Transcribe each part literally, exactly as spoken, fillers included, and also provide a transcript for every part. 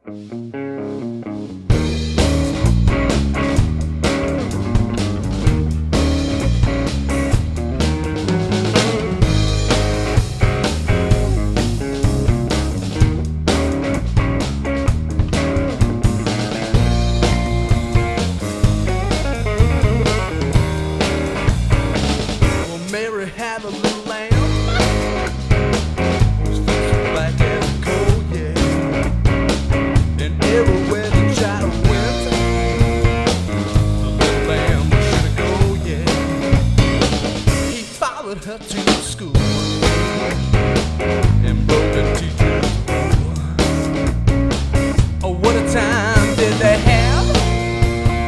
Mary had a little lamb, whose face was black as coal, yeah. And everywhere the child went, the little lamb was sure to go, yeah. He followed her to school and broke the teacher's rule. Oh, what a time did they have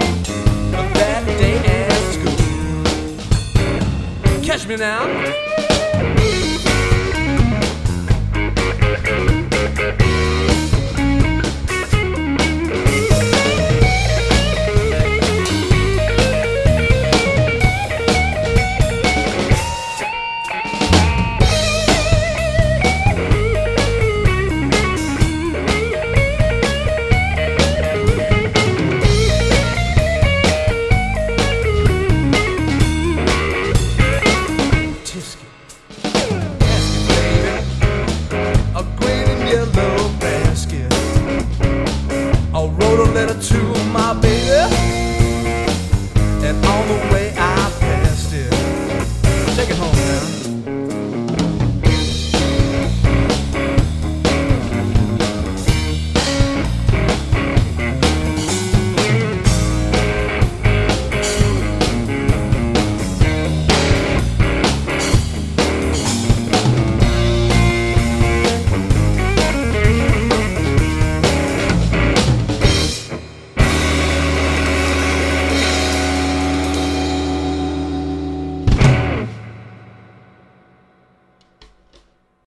that day at school. Catch me now.